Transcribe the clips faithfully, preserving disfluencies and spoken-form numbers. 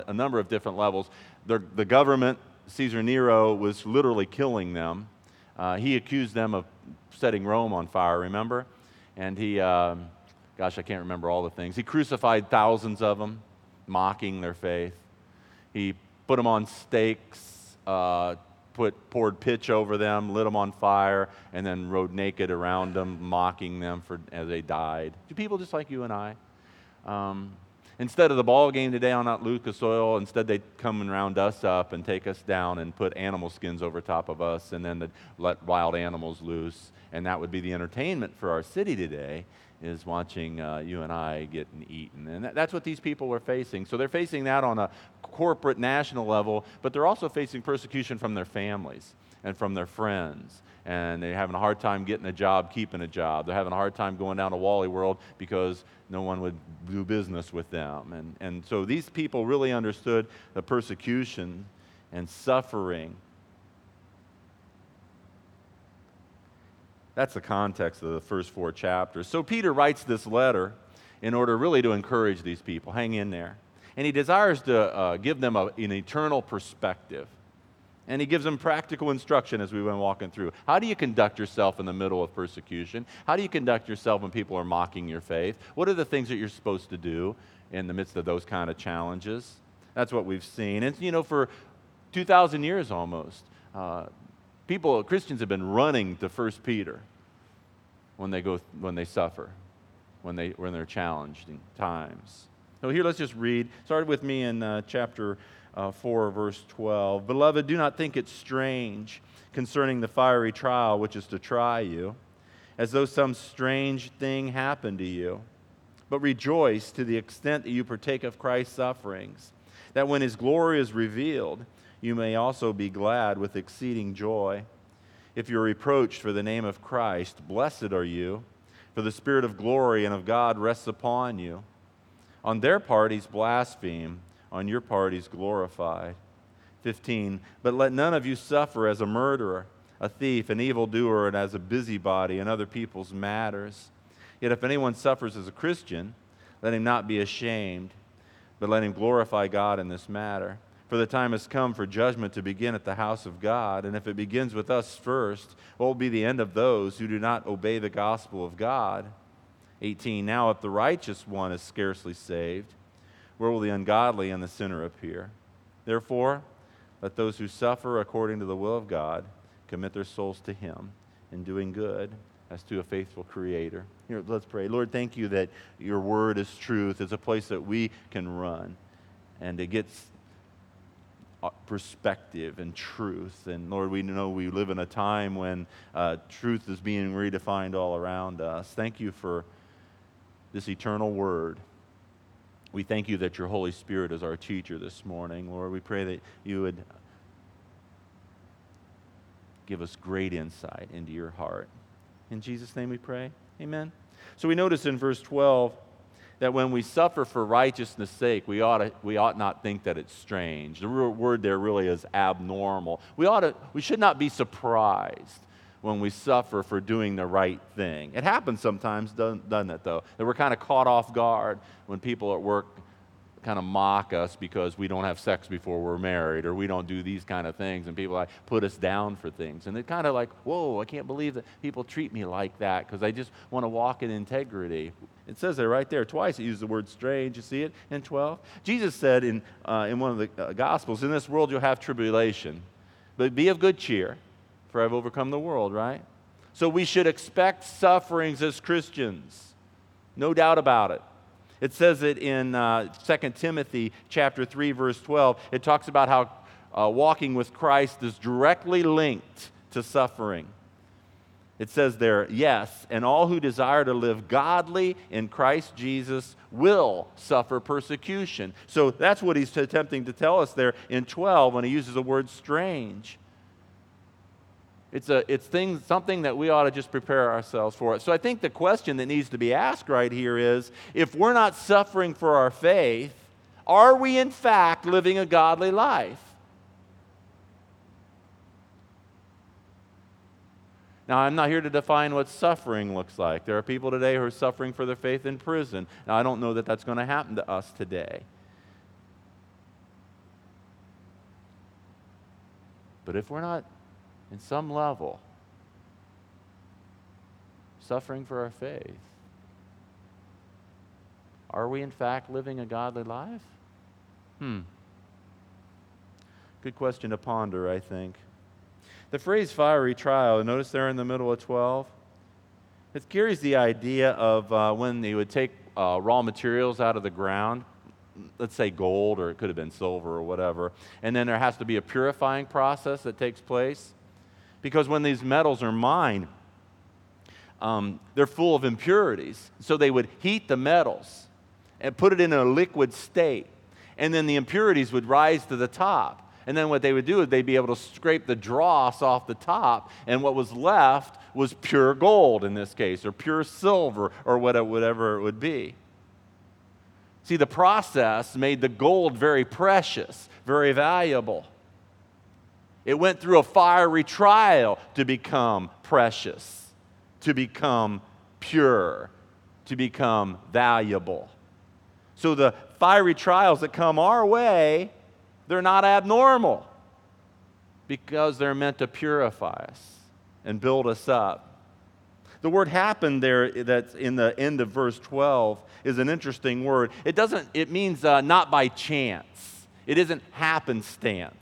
a number of different levels. The, the government, Caesar Nero, was literally killing them. Uh, he accused them of setting Rome on fire, remember? And he, um, gosh, I can't remember all the things. He crucified thousands of them, mocking their faith. He put them on stakes, uh, put poured pitch over them, lit them on fire, and then rode naked around them, mocking them for as they died. Do people just like you and I? Um, instead of the ball game today on that Lucas Oil, instead they'd come and round us up and take us down and put animal skins over top of us, and then they'd let wild animals loose. And that would be the entertainment for our city today, is watching uh, you and I getting eaten. And that, that's what these people were facing. So they're facing that on a corporate national level, but they're also facing persecution from their families and from their friends. And they're having a hard time getting a job, keeping a job. They're having a hard time going down to Wally World because no one would do business with them. And, and so these people really understood the persecution and suffering. That's the context of the first four chapters. So Peter writes this letter in order really to encourage these people. Hang in there. And he desires to uh, give them a, an eternal perspective. And he gives them practical instruction as we've been walking through. How do you conduct yourself in the middle of persecution? How do you conduct yourself when people are mocking your faith? What are the things that you're supposed to do in the midst of those kind of challenges? That's what we've seen. And, you know, for two thousand years almost, uh, people, Christians have been running to First Peter when they go, when they suffer, when they when they're challenged in times. So here, let's just read. Start with me in uh, chapter uh, four, verse twelve. Beloved, do not think it strange concerning the fiery trial which is to try you, as though some strange thing happened to you. But rejoice to the extent that you partake of Christ's sufferings, that when His glory is revealed, you may also be glad with exceeding joy. If you're reproached for the name of Christ, blessed are you, for the Spirit of glory and of God rests upon you. On their part He's blasphemed, on your part He's glorified. fifteen, but let none of you suffer as a murderer, a thief, an evildoer, and as a busybody in other people's matters. Yet if anyone suffers as a Christian, let him not be ashamed, but let him glorify God in this matter. For the time has come for judgment to begin at the house of God, and if it begins with us first, what will be the end of those who do not obey the gospel of God? eighteen, now if the righteous one is scarcely saved, where will the ungodly and the sinner appear? Therefore, let those who suffer according to the will of God commit their souls to Him in doing good as to a faithful Creator. Here, let's pray. Lord, thank you that your word is truth. It's a place that we can run, and it gets perspective and truth. And Lord, we know we live in a time when uh, truth is being redefined all around us. Thank you for this eternal word. We thank you that your Holy Spirit is our teacher this morning. Lord, we pray that you would give us great insight into your heart. In Jesus' name we pray. Amen. So we notice in verse twelve that when we suffer for righteousness' sake, we ought to, we ought not think that it's strange. The real word there really is abnormal. We ought to, we should not be surprised when we suffer for doing the right thing. It happens sometimes, doesn't, doesn't it, though? That we're kind of caught off guard when people at work kind of mock us because we don't have sex before we're married, or we don't do these kind of things, and people like put us down for things. And they're kind of like, whoa, I can't believe that people treat me like that because I just want to walk in integrity. It says there right there twice. It uses the word strange. You see it in twelve? Jesus said in, uh, in one of the uh, Gospels, in this world you'll have tribulation, but be of good cheer, for I've overcome the world, right? So we should expect sufferings as Christians. No doubt about it. It says it in uh, Second Timothy chapter three, verse twelve. It talks about how uh, walking with Christ is directly linked to suffering. It says there, yes, and all who desire to live godly in Christ Jesus will suffer persecution. So that's what he's attempting to tell us there in twelve when he uses the word strange. It's a it's things, something that we ought to just prepare ourselves for. So I think the question that needs to be asked right here is, if we're not suffering for our faith, are we in fact living a godly life? Now, I'm not here to define what suffering looks like. There are people today who are suffering for their faith in prison. Now, I don't know that that's going to happen to us today. But if we're not, in some level, suffering for our faith, are we in fact living a godly life? Hmm. Good question to ponder, I think. The phrase fiery trial, notice there in the middle of twelve, it carries the idea of uh, when they would take uh, raw materials out of the ground, let's say gold, or it could have been silver or whatever, and then there has to be a purifying process that takes place. Because when these metals are mined, um, they're full of impurities. So they would heat the metals and put it in a liquid state, and then the impurities would rise to the top. And then what they would do is they'd be able to scrape the dross off the top, and what was left was pure gold in this case, or pure silver, or whatever it would be. See, the process made the gold very precious, very valuable. It went through a fiery trial to become precious, to become pure, to become valuable. So the fiery trials that come our way, they're not abnormal because they're meant to purify us and build us up. The word happened there that's in the end of verse twelve is an interesting word. It doesn't, it means uh, not by chance. It isn't happenstance.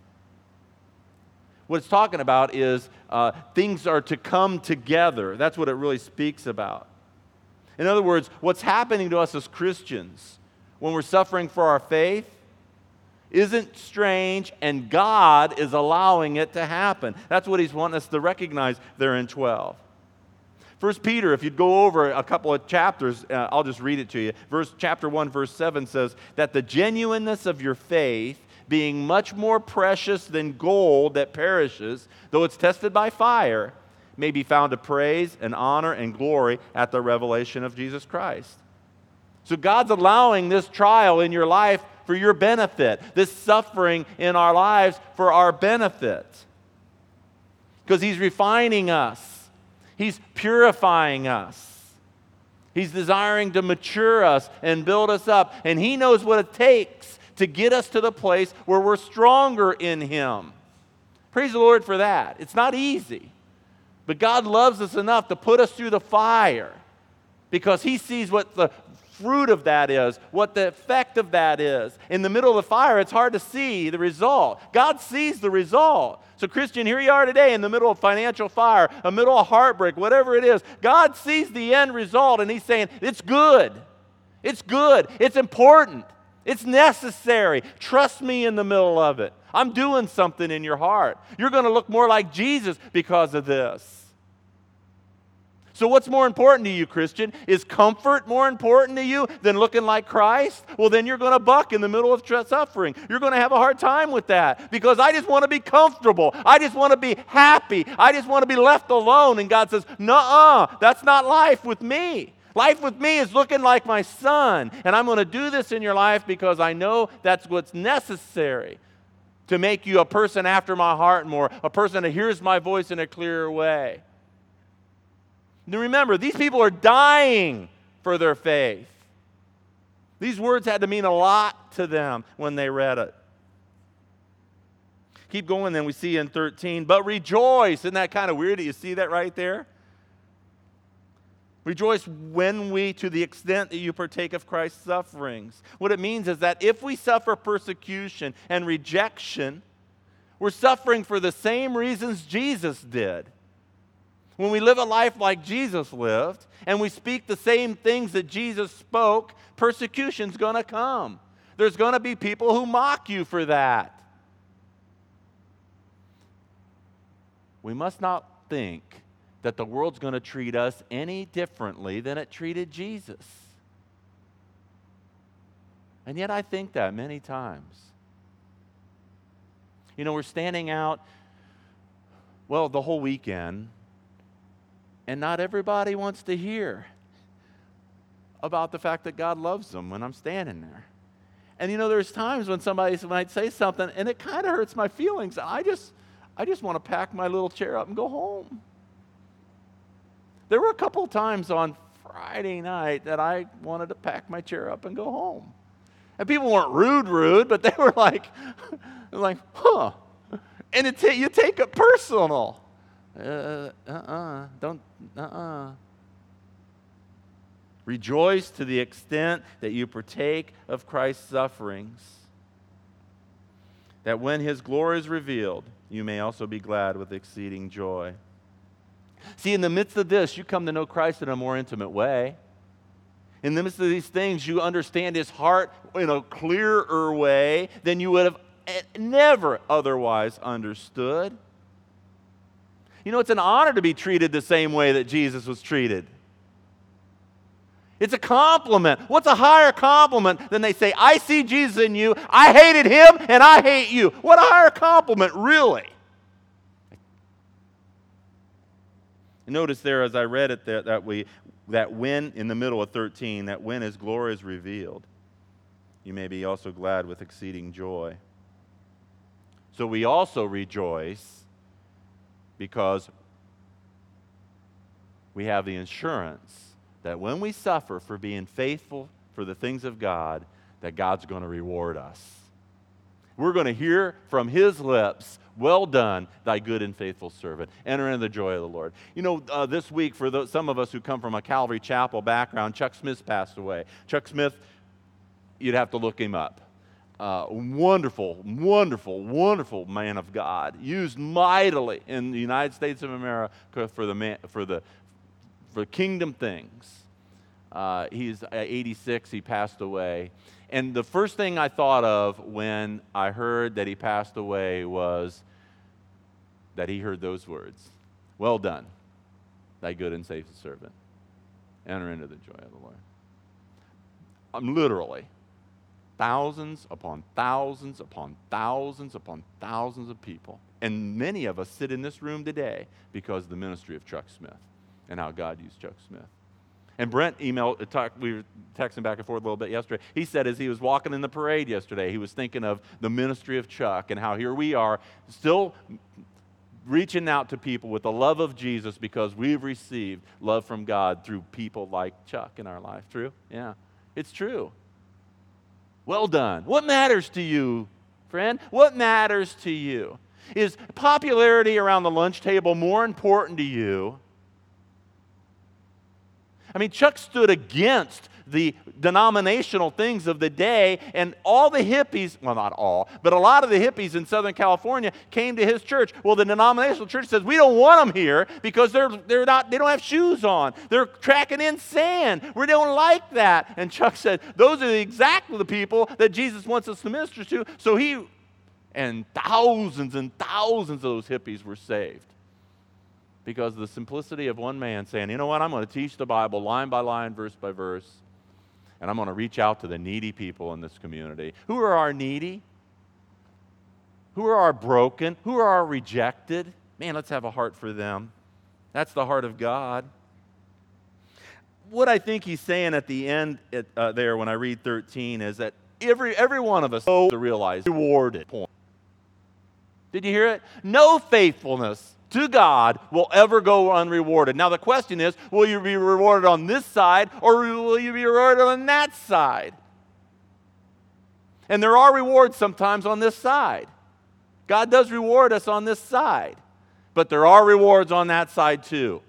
What it's talking about is uh, things are to come together. That's what it really speaks about. In other words, what's happening to us as Christians when we're suffering for our faith isn't strange, and God is allowing it to happen. That's what He's wanting us to recognize there in twelve. First Peter, if you'd go over a couple of chapters, uh, I'll just read it to you. Verse, chapter one, verse seven says, that the genuineness of your faith, being much more precious than gold that perishes, though it's tested by fire, may be found to praise and honor and glory at the revelation of Jesus Christ. So God's allowing this trial in your life for your benefit, this suffering in our lives for our benefit. Because He's refining us. He's purifying us. He's desiring to mature us and build us up. And He knows what it takes to get us to the place where we're stronger in Him. Praise the Lord for that. It's not easy. But God loves us enough to put us through the fire because He sees what the fruit of that is, what the effect of that is. In the middle of the fire, it's hard to see the result. God sees the result. So Christian, here you are today in the middle of financial fire, a middle of heartbreak, whatever it is. God sees the end result, and He's saying, it's good. It's good. It's important. It's necessary. Trust me in the middle of it. I'm doing something in your heart. You're going to look more like Jesus because of this. So what's more important to you, Christian? Is comfort more important to you than looking like Christ? Well, then you're going to buck in the middle of suffering. You're going to have a hard time with that because I just want to be comfortable. I just want to be happy. I just want to be left alone. And God says, nuh-uh, that's not life with me. Life with me is looking like my Son. And I'm going to do this in your life because I know that's what's necessary to make you a person after my heart more, a person that hears my voice in a clearer way. Now remember, these people are dying for their faith. These words had to mean a lot to them when they read it. Keep going, then we see in thirteen, but rejoice. Isn't that kind of weird? Do you see that right there? Rejoice when we, to the extent that you partake of Christ's sufferings. What it means is that if we suffer persecution and rejection, we're suffering for the same reasons Jesus did. When we live a life like Jesus lived, and we speak the same things that Jesus spoke, persecution's going to come. There's going to be people who mock you for that. We must not think that the world's going to treat us any differently than it treated Jesus. And yet I think that many times. You know, we're standing out, well, the whole weekend, and not everybody wants to hear about the fact that God loves them when I'm standing there. And you know, there's times when somebody might say something, and it kind of hurts my feelings. I just, I just want to pack my little chair up and go home. There were a couple of times on Friday night that I wanted to pack my chair up and go home. And people weren't rude, rude, but they were like, like, huh, And it ta- you take it personal. Uh, uh-uh, don't, uh-uh. Rejoice to the extent that you partake of Christ's sufferings, that when his glory is revealed, you may also be glad with exceeding joy. See, in the midst of this, you come to know Christ in a more intimate way. In the midst of these things, you understand his heart in a clearer way than you would have never otherwise understood. You know, it's an honor to be treated the same way that Jesus was treated. It's a compliment. What's a higher compliment than they say, I see Jesus in you, I hated him, and I hate you? What a higher compliment, really? Notice there, as I read it, that, that we that when, in the middle of thirteen, that when his glory is revealed, you may be also glad with exceeding joy. So we also rejoice because we have the assurance that when we suffer for being faithful for the things of God, that God's going to reward us. We're going to hear from his lips, well done, thy good and faithful servant. Enter into the joy of the Lord. You know, uh, this week, for those, some of us who come from a Calvary Chapel background, Chuck Smith passed away. Chuck Smith, you'd have to look him up. Uh, wonderful, wonderful, wonderful man of God, used mightily in the United States of America for the man, for the for kingdom things. Uh, he's eighty-six, he passed away. And the first thing I thought of when I heard that he passed away was that he heard those words, well done, thy good and faithful servant. Enter into the joy of the Lord. I'm literally thousands upon thousands upon thousands upon thousands of people. And many of us sit in this room today because of the ministry of Chuck Smith and how God used Chuck Smith. And Brent emailed, talked, we were texting back and forth a little bit yesterday. He said as he was walking in the parade yesterday, he was thinking of the ministry of Chuck and how here we are still reaching out to people with the love of Jesus because we've received love from God through people like Chuck in our life. True? Yeah, it's true. Well done. What matters to you, friend? What matters to you? Is popularity around the lunch table more important to you? I mean, Chuck stood against the denominational things of the day, and all the hippies, well, not all, but a lot of the hippies in Southern California came to his church. Well, the denominational church says, we don't want them here because they're, they're not, they don't have shoes on. They're tracking in sand. We don't like that. And Chuck said, those are exactly the people that Jesus wants us to minister to. So he, and thousands and thousands of those hippies were saved. Because of the simplicity of one man saying, you know what, I'm going to teach the Bible line by line, verse by verse, and I'm going to reach out to the needy people in this community. Who are our needy? Who are our broken? Who are our rejected? Man, let's have a heart for them. That's the heart of God. What I think he's saying at the end at, uh, there when I read thirteen is that every, every one of us knows to realize rewarded. Point. Did you hear it? No faithfulness to God will ever go unrewarded. Now the question is, will you be rewarded on this side or will you be rewarded on that side? And there are rewards sometimes on this side. God does reward us on this side, but there are rewards on that side too.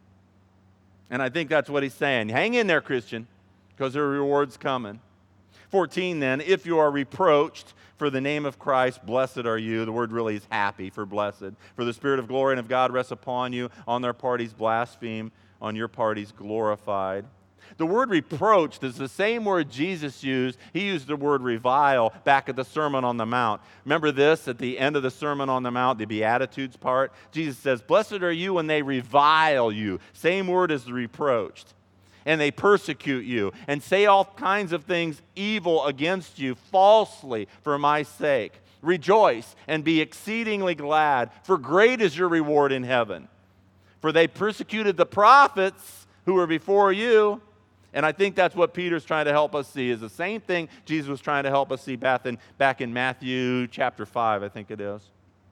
And I think that's what he's saying. Hang in there, Christian, because there are rewards coming. fourteen then, if you are reproached for the name of Christ, blessed are you. The word really is happy for blessed. For the Spirit of glory and of God rests upon you. On their parties blaspheme, on your parties glorified. The word reproached is the same word Jesus used. He used the word revile back at the Sermon on the Mount. Remember this at the end of the Sermon on the Mount, the Beatitudes part? Jesus says, blessed are you when they revile you. Same word as the reproached. And they persecute you and say all kinds of things evil against you falsely for my sake. Rejoice and be exceedingly glad, for great is your reward in heaven. For they persecuted the prophets who were before you. And I think that's what Peter's trying to help us see, is the same thing Jesus was trying to help us see back in, back in Matthew chapter five, I think it is.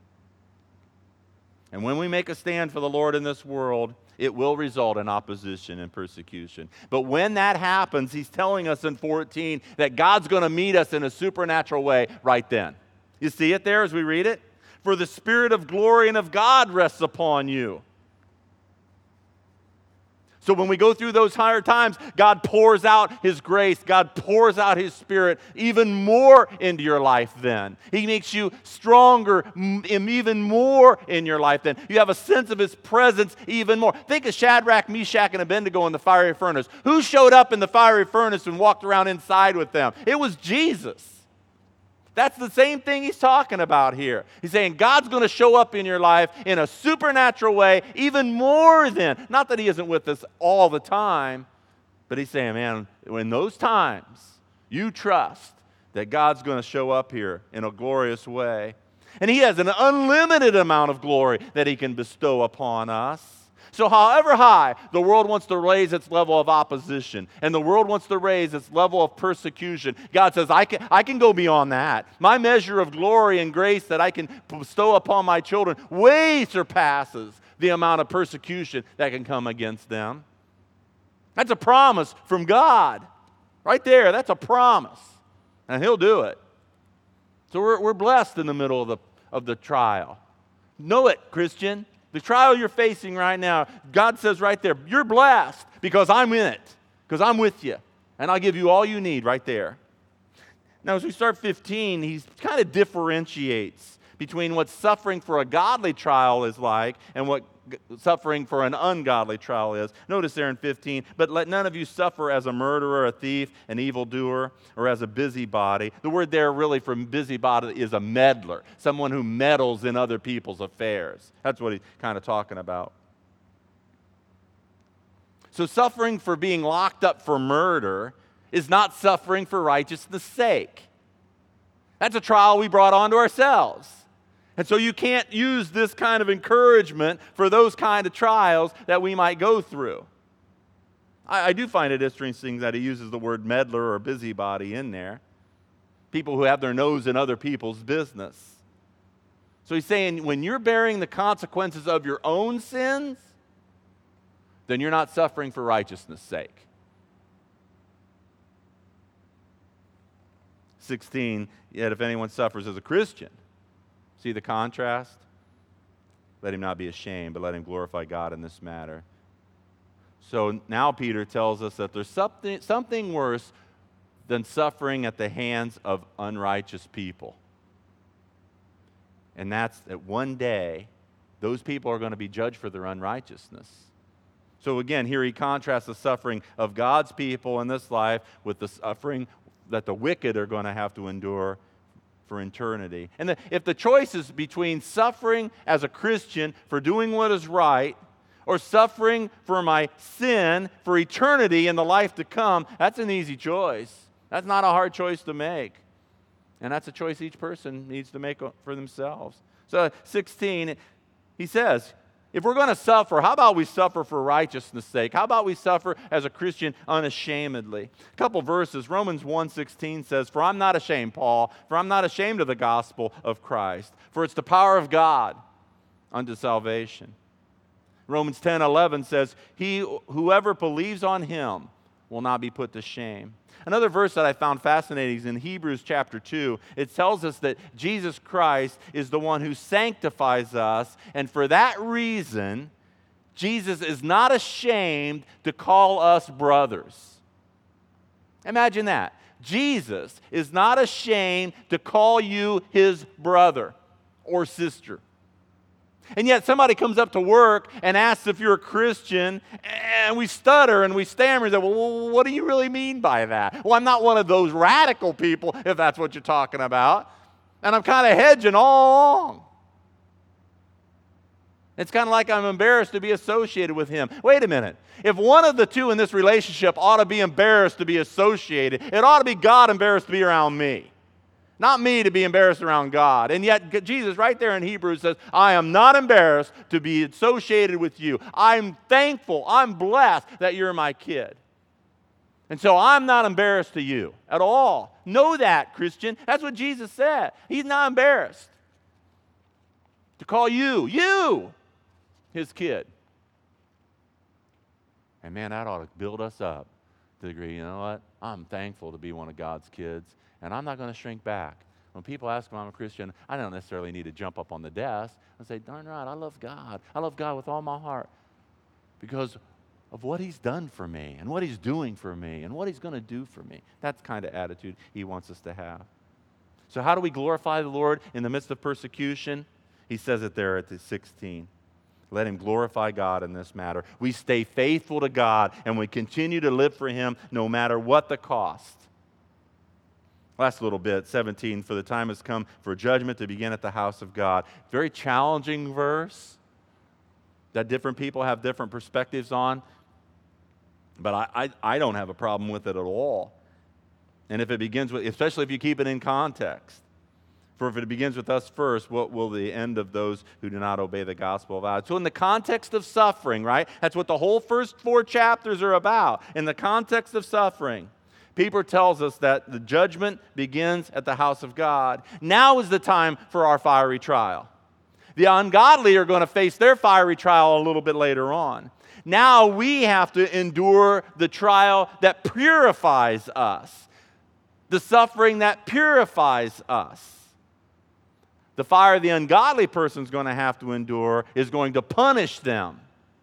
And when we make a stand for the Lord in this world, it will result in opposition and persecution. But when that happens, he's telling us in fourteen that God's going to meet us in a supernatural way right then. You see it there as we read it? For the Spirit of glory and of God rests upon you. So when we go through those higher times, God pours out His grace. God pours out His Spirit even more into your life then. He makes you stronger even more in your life then. You have a sense of His presence even more. Think of Shadrach, Meshach, and Abednego in the fiery furnace. Who showed up in the fiery furnace and walked around inside with them? It was Jesus. That's the same thing he's talking about here. He's saying God's going to show up in your life in a supernatural way, even more than, not that He isn't with us all the time, but He's saying, man, in those times, you trust that God's going to show up here in a glorious way. And He has an unlimited amount of glory that He can bestow upon us. So however high the world wants to raise its level of opposition and the world wants to raise its level of persecution, God says, I can, I can go beyond that. My measure of glory and grace that I can bestow upon my children way surpasses the amount of persecution that can come against them. That's a promise from God. Right there, that's a promise. And He'll do it. So we're, we're blessed in the middle of the, of the trial. Know it, Christian. The trial you're facing right now, God says right there, you're blessed because I'm in it, because I'm with you, and I'll give you all you need right there. Now, as we start fifteen, he kind of differentiates between what suffering for a godly trial is like and what suffering for an ungodly trial is. Notice there in fifteen, but let none of you suffer as a murderer, a thief, an evildoer, or as a busybody. The word there really from busybody is a meddler, someone who meddles in other people's affairs. That's what he's kind of talking about. So suffering for being locked up for murder is not suffering for righteousness' sake. That's a trial we brought onto ourselves. And so you can't use this kind of encouragement for those kind of trials that we might go through. I, I do find it interesting that he uses the word meddler or busybody in there. People who have their nose in other people's business. So he's saying when you're bearing the consequences of your own sins, then you're not suffering for righteousness' sake. sixteen, yet if anyone suffers as a Christian, see the contrast? Let him not be ashamed, but let him glorify God in this matter. So now Peter tells us that there's something, something worse than suffering at the hands of unrighteous people. And that's that one day, those people are going to be judged for their unrighteousness. So again, here he contrasts the suffering of God's people in this life with the suffering that the wicked are going to have to endure for eternity. And the, if the choice is between suffering as a Christian for doing what is right or suffering for my sin for eternity in the life to come, that's an easy choice. That's not a hard choice to make. And that's a choice each person needs to make for themselves. So sixteen, he says, if we're going to suffer, how about we suffer for righteousness' sake? How about we suffer as a Christian unashamedly? A couple verses. Romans one sixteen says, for I'm not ashamed, Paul, for I'm not ashamed of the gospel of Christ, for it's the power of God unto salvation. Romans ten eleven says, he, whoever believes on him will not be put to shame. Another verse that I found fascinating is in Hebrews chapter two. It tells us that Jesus Christ is the one who sanctifies us, and for that reason, Jesus is not ashamed to call us brothers. Imagine that. Jesus is not ashamed to call you his brother or sister. And yet somebody comes up to work and asks if you're a Christian, and we stutter and we stammer and say, well, what do you really mean by that? Well, I'm not one of those radical people, if that's what you're talking about. And I'm kind of hedging all along. It's kind of like I'm embarrassed to be associated with him. Wait a minute. If one of the two in this relationship ought to be embarrassed to be associated, it ought to be God embarrassed to be around me. Not me to be embarrassed around God. And yet Jesus right there in Hebrews says, I am not embarrassed to be associated with you. I'm thankful, I'm blessed that you're my kid. And so I'm not embarrassed to you at all. Know that, Christian. That's what Jesus said. He's not embarrassed to call you, you, his kid. And man, that ought to build us up to the degree, you know what? I'm thankful to be one of God's kids. And I'm not going to shrink back. When people ask if I'm a Christian, I don't necessarily need to jump up on the desk and say, darn right, I love God. I love God with all my heart because of what he's done for me and what he's doing for me and what he's going to do for me. That's the kind of attitude he wants us to have. So how do we glorify the Lord in the midst of persecution? He says it there at the sixteen. Let him glorify God in this matter. We stay faithful to God and we continue to live for him no matter what the cost. Last little bit, seventeen, for the time has come for judgment to begin at the house of God. Very challenging verse that different people have different perspectives on, but I, I, I don't have a problem with it at all. And if it begins with, especially if you keep it in context, for if it begins with us first, what will the end of those who do not obey the gospel of God? So in the context of suffering, right? That's what the whole first four chapters are about. In the context of suffering, Peter tells us that the judgment begins at the house of God. Now is the time for our fiery trial. The ungodly are going to face their fiery trial a little bit later on. Now we have to endure the trial that purifies us, the suffering that purifies us. The fire the ungodly person is going to have to endure is going to punish them.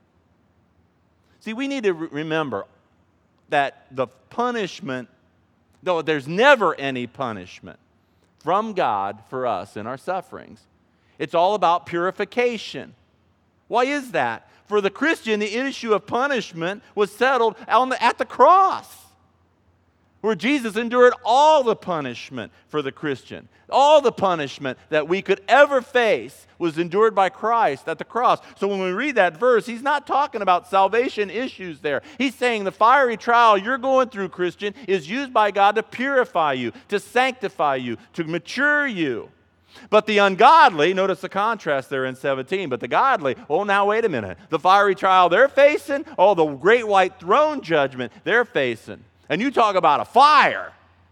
See, we need to re- remember that the punishment, though there's never any punishment from God for us in our sufferings, it's all about purification. Why is that? For the Christian, the issue of punishment was settled on the, at the cross, where Jesus endured all the punishment for the Christian. All the punishment that we could ever face was endured by Christ at the cross. So when we read that verse, he's not talking about salvation issues there. He's saying the fiery trial you're going through, Christian, is used by God to purify you, to sanctify you, to mature you. But the ungodly, notice the contrast there in seventeen, but the godly, oh, now wait a minute. The fiery trial they're facing, oh, the great white throne judgment they're facing. And you talk about a fire.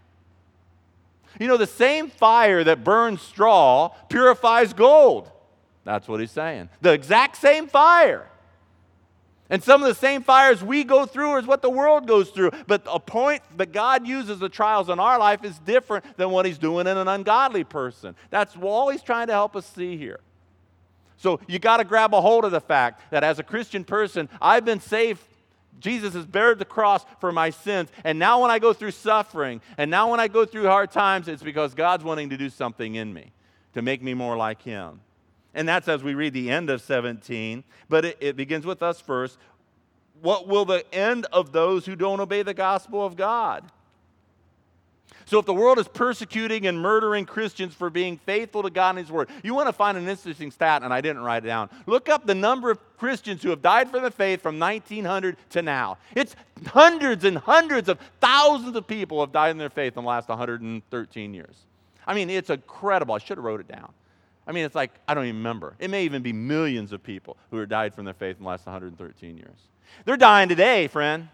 You know, the same fire that burns straw purifies gold. That's what he's saying. The exact same fire. And some of the same fires we go through is what the world goes through. But a point that God uses the trials in our life is different than what he's doing in an ungodly person. That's all he's trying to help us see here. So you got to grab a hold of the fact that as a Christian person, I've been saved. Jesus has bared the cross for my sins. And now when I go through suffering, and now when I go through hard times, it's because God's wanting to do something in me to make me more like him. And that's as we read the end of seventeen. But it, it begins with us first. What will the end of those who don't obey the gospel of God? So if the world is persecuting and murdering Christians for being faithful to God and his word, you want to find an interesting stat, and I didn't write it down. Look up the number of Christians who have died for the faith from nineteen hundred to now. It's hundreds and hundreds of thousands of people have died in their faith in the last one hundred thirteen years. I mean, it's incredible. I should have wrote it down. I mean, it's like, I don't even remember. It may even be millions of people who have died from their faith in the last one hundred thirteen years. They're dying today, friend.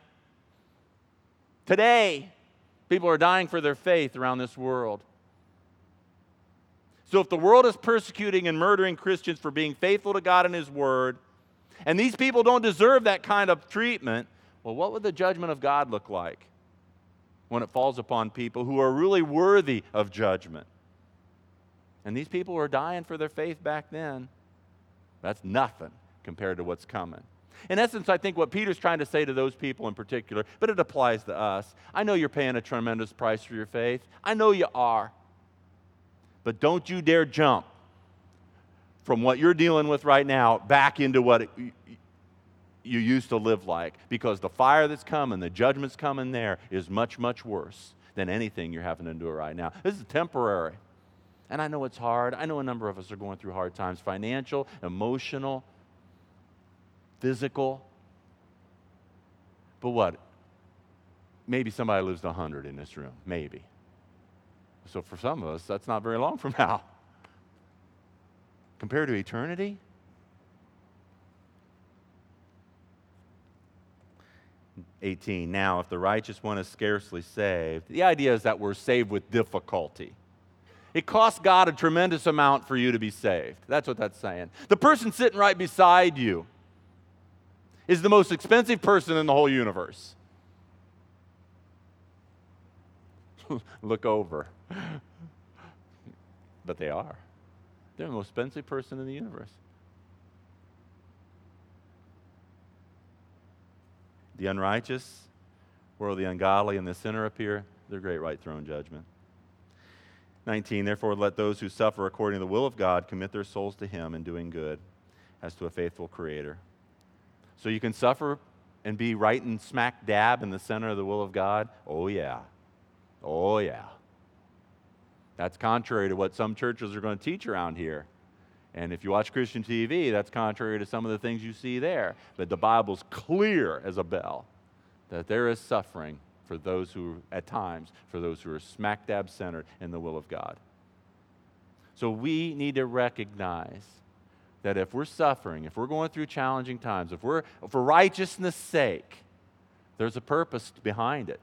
Today. People are dying for their faith around this world. So if the world is persecuting and murdering Christians for being faithful to God and his word, and these people don't deserve that kind of treatment, well, what would the judgment of God look like when it falls upon people who are really worthy of judgment? And these people were dying for their faith back then. That's nothing compared to what's coming. In essence, I think what Peter's trying to say to those people in particular, but it applies to us. I know you're paying a tremendous price for your faith. I know you are. But don't you dare jump from what you're dealing with right now back into what it, you used to live like. Because the fire that's coming, the judgment's coming there is much, much worse than anything you're having to endure right now. This is temporary. And I know it's hard. I know a number of us are going through hard times, financial, emotional, physical. But what? Maybe somebody lives to one hundred in this room. Maybe. So for some of us, that's not very long from now. Compared to eternity? eighteen. Now, if the righteous one is scarcely saved, the idea is that we're saved with difficulty. It costs God a tremendous amount for you to be saved. That's what that's saying. The person sitting right beside you is the most expensive person in the whole universe. Look over. but they are. They're the most expensive person in the universe. The unrighteous, where the ungodly and the sinner appear, their great white throne judgment. nineteen, therefore let those who suffer according to the will of God commit their souls to him in doing good, as to a faithful Creator. So you can suffer and be right and smack dab in the center of the will of God? Oh yeah. Oh yeah. That's contrary to what some churches are going to teach around here. And if you watch Christian T V, that's contrary to some of the things you see there. But the Bible's clear as a bell that there is suffering for those who, at times, for those who are smack dab centered in the will of God. So we need to recognize that if we're suffering, if we're going through challenging times, if we're for righteousness' sake, there's a purpose behind it.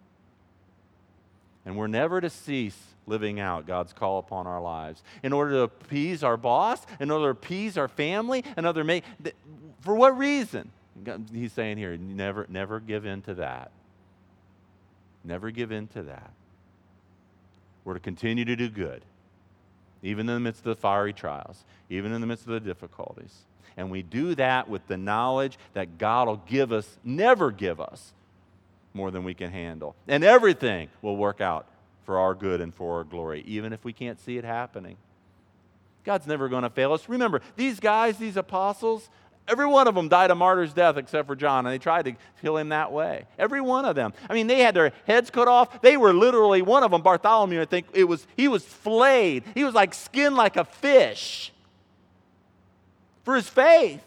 And we're never to cease living out God's call upon our lives in order to appease our boss, in order to appease our family, in order to make, for what reason? He's saying here, never, never give in to that. Never give in to that. We're to continue to do good, even in the midst of the fiery trials, even in the midst of the difficulties. And we do that with the knowledge that God will give us, never give us, more than we can handle. And everything will work out for our good and for our glory, even if we can't see it happening. God's never going to fail us. Remember, these guys, these apostles, every one of them died a martyr's death except for John, and they tried to kill him that way. Every one of them. I mean, they had their heads cut off. They were literally, one of them, Bartholomew, I think, it was he was flayed. He was like skinned like a fish for his faith.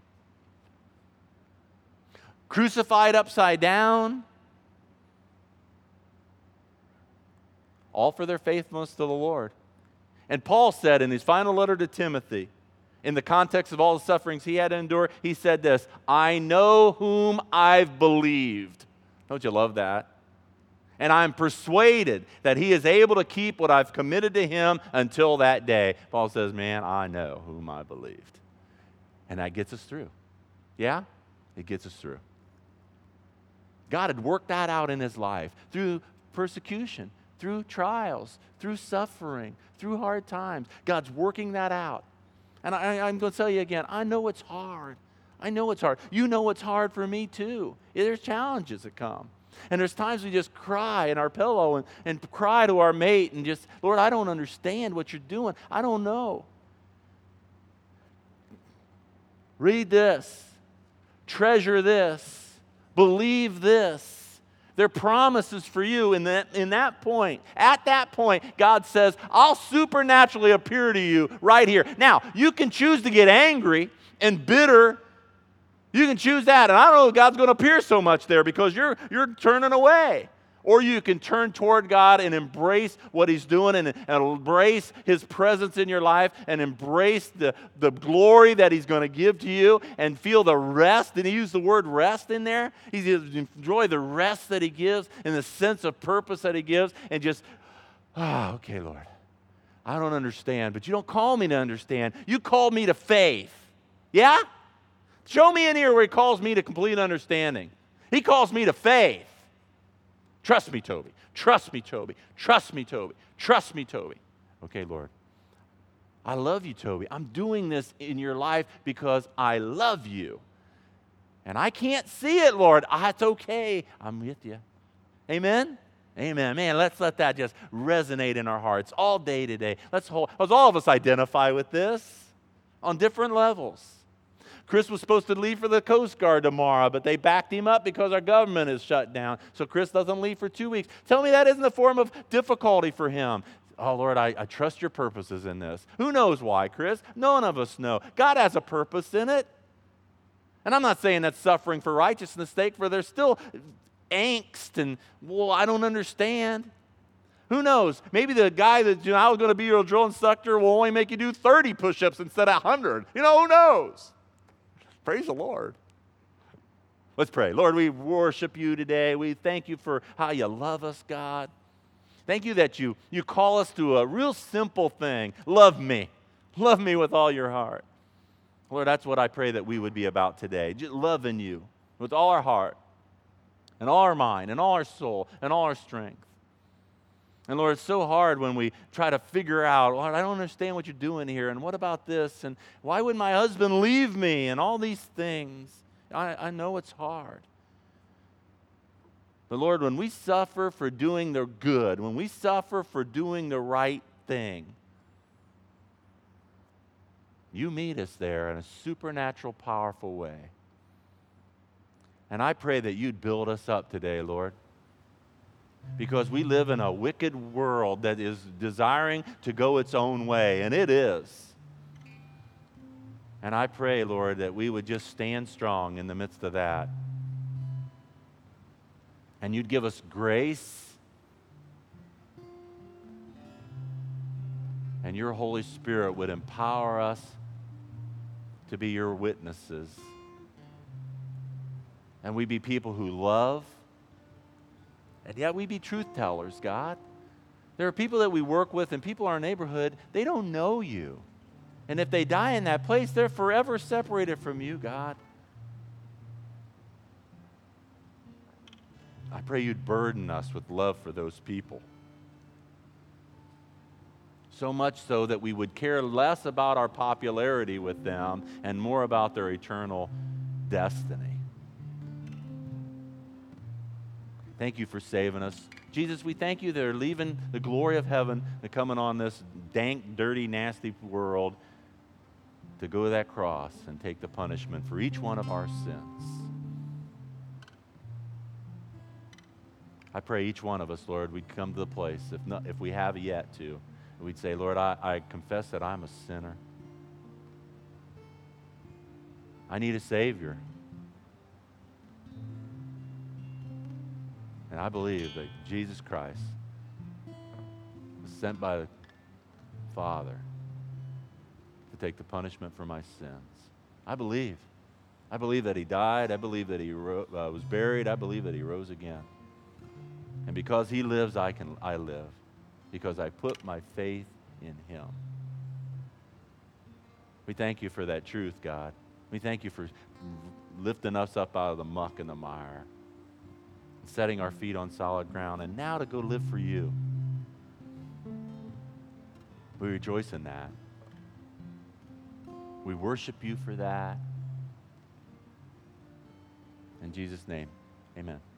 Crucified upside down. All for their faithfulness to the Lord. And Paul said in his final letter to Timothy, in the context of all the sufferings he had to endure, he said this, I know whom I've believed. Don't you love that? And I'm persuaded that he is able to keep what I've committed to him until that day. Paul says, man, I know whom I believed. And that gets us through. Yeah? It gets us through. God had worked that out in his life through persecution, through trials, through suffering, through hard times. God's working that out. And I, I'm going to tell you again, I know it's hard. I know it's hard. You know it's hard for me too. There's challenges that come. And there's times we just cry in our pillow and, and cry to our mate and just, Lord, I don't understand what you're doing. I don't know. Read this. Treasure this. Believe this. There are promises for you in that, in that point. At that point, God says, I'll supernaturally appear to you right here. Now, you can choose to get angry and bitter. You can choose that. And I don't know if God's going to appear so much there because you're, you're turning away. Or you can turn toward God and embrace what he's doing and, and embrace his presence in your life and embrace the, the glory that he's going to give to you and feel the rest. Did he use the word rest in there? He enjoy the rest that he gives and the sense of purpose that he gives and just, ah, oh, okay, Lord, I don't understand, but you don't call me to understand. You called me to faith. Yeah? Show me in here where he calls me to complete understanding. He calls me to faith. Trust me, Toby. Trust me, Toby. Trust me, Toby. Trust me, Toby. Okay, Lord. I love you, Toby. I'm doing this in your life because I love you. And I can't see it, Lord. Ah, it's okay. I'm with you. Amen? Amen. Man, let's let that just resonate in our hearts all day today. Let's hold, let's all of us identify with this on different levels. Chris was supposed to leave for the Coast Guard tomorrow, but they backed him up because our government is shut down. So Chris doesn't leave for two weeks. Tell me that isn't a form of difficulty for him. Oh, Lord, I, I trust your purposes in this. Who knows why, Chris? None of us know. God has a purpose in it. And I'm not saying that's suffering for righteousness' sake, for there's still angst and, well, I don't understand. Who knows? Maybe the guy that, you know, I was going to be your drill instructor will only make you do thirty push-ups instead of one hundred. You know, who knows? Praise the Lord. Let's pray. Lord, we worship you today. We thank you for how you love us, God. Thank you that you, you call us to a real simple thing. Love me. Love me with all your heart. Lord, that's what I pray that we would be about today. Just loving you with all our heart and all our mind and all our soul and all our strength. And Lord, it's so hard when we try to figure out, Lord, I don't understand what you're doing here, and what about this, and why would my husband leave me, and all these things. I, I know it's hard. But Lord, when we suffer for doing the good, when we suffer for doing the right thing, you meet us there in a supernatural, powerful way. And I pray that you'd build us up today, Lord, because we live in a wicked world that is desiring to go its own way, and it is. And I pray, Lord, that we would just stand strong in the midst of that. And you'd give us grace, and your Holy Spirit would empower us to be your witnesses. And we be people who love, and yet we be truth tellers, God. There are people that we work with and people in our neighborhood, they don't know you. And if they die in that place, they're forever separated from you, God. I pray you'd burden us with love for those people. So much so that we would care less about our popularity with them and more about their eternal destiny. Thank you for saving us. Jesus, we thank you that they're leaving the glory of heaven and coming on this dank, dirty, nasty world to go to that cross and take the punishment for each one of our sins. I pray each one of us, Lord, we'd come to the place, if not, if we have yet to, we'd say, Lord, I, I confess that I'm a sinner. I need a Savior. And I believe that Jesus Christ was sent by the Father to take the punishment for my sins. I believe. I believe that he died. I believe that he ro- uh, was buried. I believe that he rose again. And because he lives, I can I live. Because I put my faith in him. We thank you for that truth, God. We thank you for lifting us up out of the muck and the mire, setting our feet on solid ground, and now to go live for you. We rejoice in that. We worship you for that. In Jesus' name, amen.